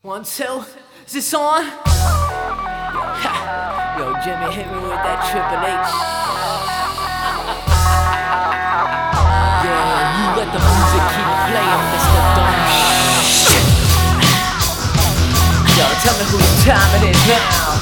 1, 2, is this on? Yo, Jimmy, hit me with that Triple H. Yeah, you let the music keep playing, Mr. Dumb Shit. Yo, tell me whose time it is now.